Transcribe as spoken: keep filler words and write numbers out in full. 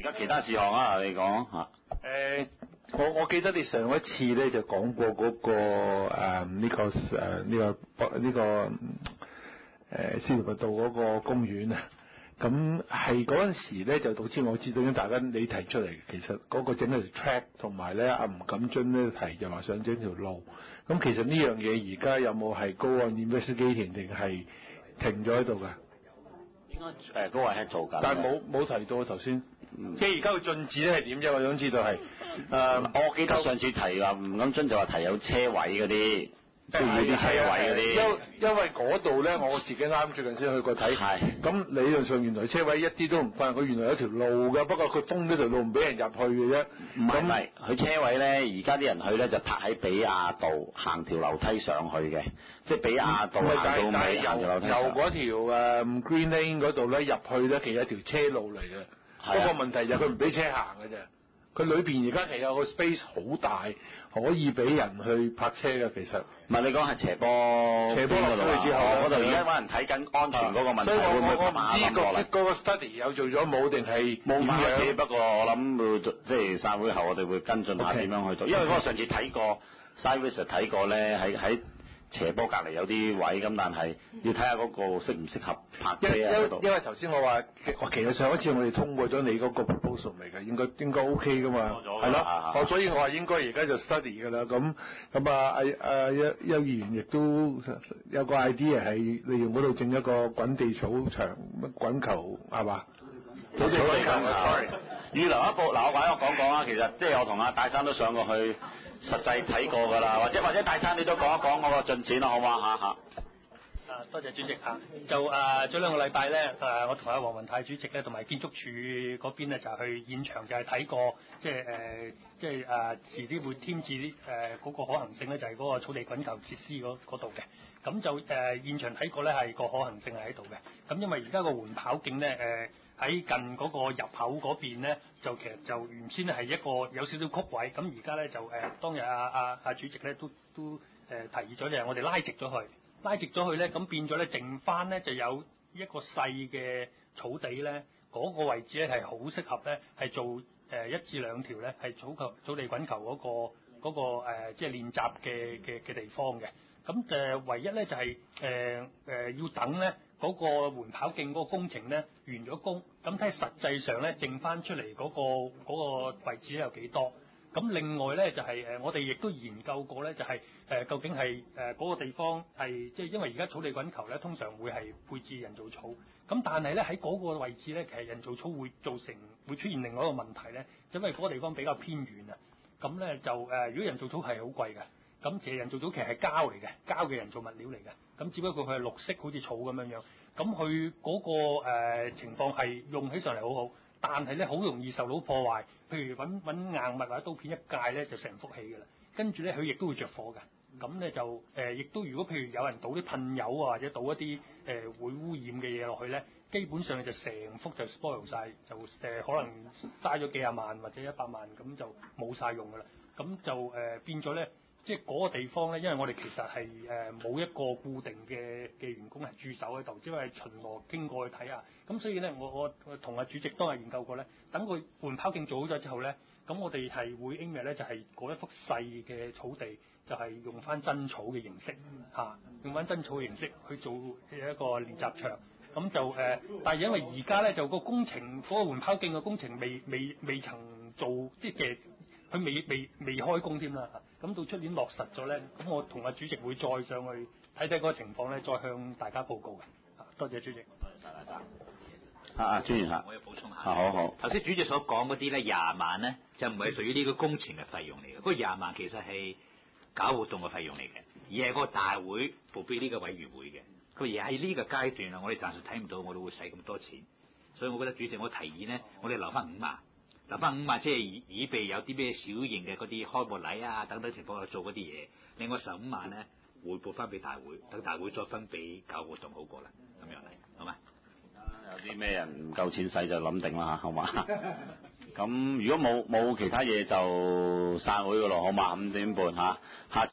家其他事項啊，你講嚇。 誒，我我記得你上一次咧就講過嗰、個誒呢、個誒呢、個呢、個誒司徒拔道嗰個公園啊。咁係嗰陣時咧，就導致我知道，因為大家你提出嚟，其實嗰個整一條 track 同埋咧，阿吳錦津咧提就話想整條路。咁其實呢樣嘢而家有冇係 go on investigating 定係停咗喺度㗎？ 應該誒嗰位係做緊。 但係冇冇提到頭先， 嗯、 即係而家個進展咧係點啫？我想知道係誒、呃， 我記得上次提啊，吳錦津就話提有車位嗰啲。都要啲車位嗰啲， 因因為嗰度咧，我自己啱最近先去過睇。係。咁理論上原來車位一啲都唔困，佢原來有條路㗎，不過佢封咗條路唔俾人入去嘅啫。 唔係唔係，佢車位咧，而家啲人去咧就泊喺比亞道行條樓梯上去嘅，即係比亞道行到尾行條樓梯上。 由嗰條誒 Green Lane 嗰度咧入去咧，其實係條車路嚟嘅。不過問題就係佢唔俾車行嘅啫。佢裏邊而家其實有個 space 好大，可以俾人去泊車嘅。其實唔係你講係斜坡斜坡落咗去之後， 嗰度而家揾人睇緊安全嗰個問題， 所以我會唔會我唔知個嗰個 study 有做咗冇定係冇發車？不過我諗會即係散會後，我哋會跟進下點樣去做。因為嗰個上次睇過 site visit 睇過咧，喺喺斜坡隔離有啲位咁，但係要睇下嗰個適唔適合泊車啊嗰度。 因為頭先我話，其實上一次我哋通過咗你嗰個 proposal 嚟嘅，應該應該 OK 噶嘛，係咯。我所以我話應該而家就 study 噶啦。咁咁啊，阿阿邱邱議員亦都有個 idea 係利用嗰度整一個滾地草場滾球係嘛？ 土地滾球，sorry。預留一部嗱，我或者我講講啊，其實即係我同阿戴生都上過去。實際睇過㗎啦，或者或者大生你都講一講我個進展啦，好嘛嚇嚇。 啊，多謝主席嚇。就啊，早兩個禮拜咧，誒，我同阿黃文泰主席咧，同埋建築署嗰邊咧，就去現場就係睇過，即係誒，即係誒，遲啲會添置啲誒嗰個可行性咧，就係嗰個草地滾球設施嗰度嘅。咁就誒現場睇過咧，係個可行性係喺度嘅。咁因為而家個緩跑徑咧，誒。喺近嗰個入口嗰邊咧，就其實就原先係一個有少少曲位，咁而家咧就誒、呃、當日阿阿阿主席咧都都誒、呃、提議咗，就係我哋拉直咗佢，拉直咗佢咧，咁變咗咧剩翻咧就有一個細嘅草地咧，嗰、那個位置咧係好適合咧係做誒、呃、一至兩條咧係草球草地滾球嗰、那個嗰、那個、呃、即係練習嘅嘅嘅地方嘅。咁誒唯一咧就係誒誒要等咧嗰個緩跑徑嗰個工程咧完咗工，咁睇實際上咧剩翻出嚟嗰個嗰個位置咧有幾多？咁另外咧就係誒我哋亦都研究過咧，就係誒究竟係誒嗰個地方係即係因為而家草地滾球咧通常會係配置人造草，咁但係咧喺嗰個位置咧其實人造草會造成會出現另外一個問題咧，因為嗰個地方比較偏遠啊，咁咧就誒如果人造草係好貴嘅。咁其實人造草其實係膠嚟嘅，膠嘅人造物料嚟嘅。咁只不過佢係綠色，好似草咁樣樣。咁佢嗰個、呃、情況係用起上嚟好好，但係咧好容易受到破壞。譬如揾揾硬物或者刀片一界咧，就成幅起㗎啦。跟住咧佢亦都會着火㗎。咁咧就誒，亦、呃、都如果譬如有人倒啲噴油啊，或者倒一啲誒、呃、會污染嘅嘢落去咧，基本上就成幅就 spoil 晒，就誒、呃、可能嘥咗幾廿萬或者一百萬，咁就冇晒用㗎啦。咁就誒、呃、變咗咧。即係嗰個地方咧，因為我哋其實係誒冇一個固定嘅嘅員工係駐守喺度，只係巡邏經過去睇下。咁所以咧，我我同阿主席當日研究過咧，等佢緩跑徑做好咗之後咧，咁我哋係會 aim 咧就係嗰一幅細嘅草地，就係用翻真草嘅形式嚇、啊，用翻真草嘅形式去做一個練習場。咁就誒、呃，但係因為而家咧就個工程嗰、嗰個緩跑徑嘅工程未未未曾做，即係佢未未未開工添啦。咁到出年落實咗咧，咁我同阿主席會再上去睇睇嗰個情況咧，再向大家報告嘅。多謝主席。多謝晒大家。 啊，專員嚇， 我要補充下。 啊，好好。 頭先主席所講嗰啲咧，廿萬咧就唔係屬於呢個工程嘅費用嚟嘅，嗰個廿萬其實係搞活動嘅費用嚟嘅，而係嗰個大會報俾呢個委員會嘅。佢而喺呢個階段啊，我哋暫時睇唔到，我哋會使咁多錢，所以我覺得主席我提議咧，我哋留翻五萬。留翻五萬，即係以以備有啲咩小型嘅嗰啲開幕禮啊等等情況去做嗰啲嘢。另外十五萬咧，匯報翻俾大會，等大會再分俾搞活動好過啦。咁樣嚟，好嘛？ 有啲咩人唔夠錢使就諗定啦嚇，好嘛？咁如果冇冇其他嘢就散會噶咯，好嘛？五點半嚇，下。